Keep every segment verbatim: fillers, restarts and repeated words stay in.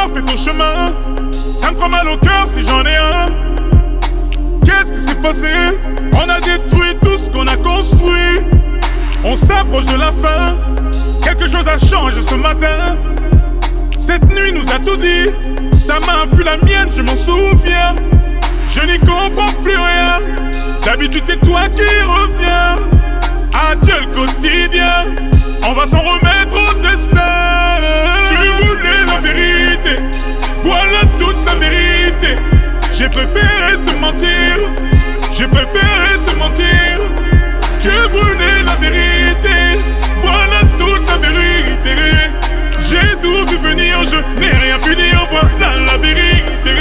fais ton chemin. Ça me fera mal au cœur si j'en ai un. Qu'est-ce qui s'est passé? On a détruit tout ce qu'on a construit. On s'approche de la fin. Quelque chose a changé ce matin. Cette nuit nous a tout dit. Ta main fut la mienne, je m'en souviens. Je n'y comprends plus rien. D'habitude c'est toi qui reviens. Adieu le quotidien. On va s'en remettre au destin. Tu voulais la vérité. Voilà toute la vérité. J'ai préféré te mentir. J'ai préféré te mentir. Tu voulais la vérité. Voilà toute la vérité. J'ai tout vu venir, je n'ai rien pu dire. Voilà la vérité.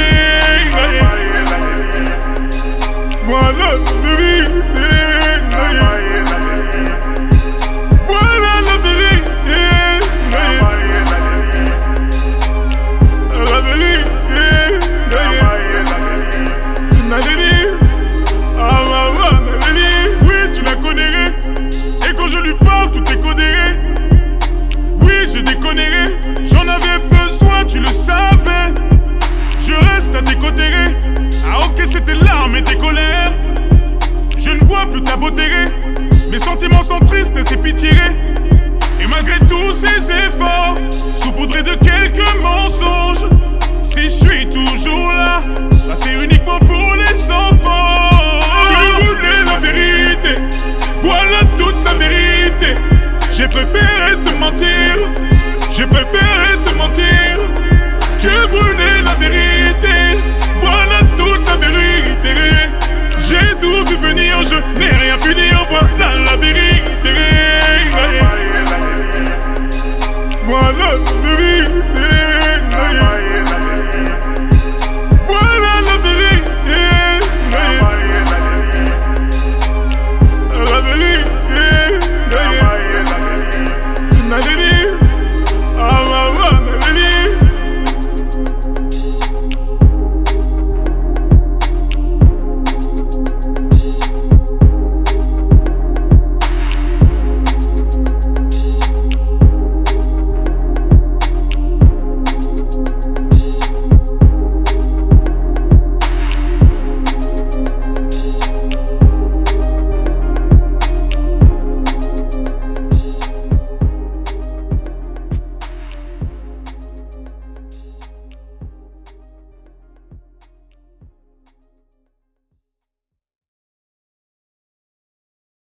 Voilà la vérité. Voilà la vérité. La vérité. Ah maman, oui, tu la connais. Et quand je lui parle, tout est codé. Oui, je déconnerai. J'en avais besoin, tu le savais. Je reste à tes côtés. Ah ok, c'était larmes et tes colères. Je ne vois plus ta beauté. Mes sentiments sont tristes et c'est pitié. Et malgré tous ces efforts, saupoudrés de quelques mensonges, si je suis toujours là, là c'est uniquement pour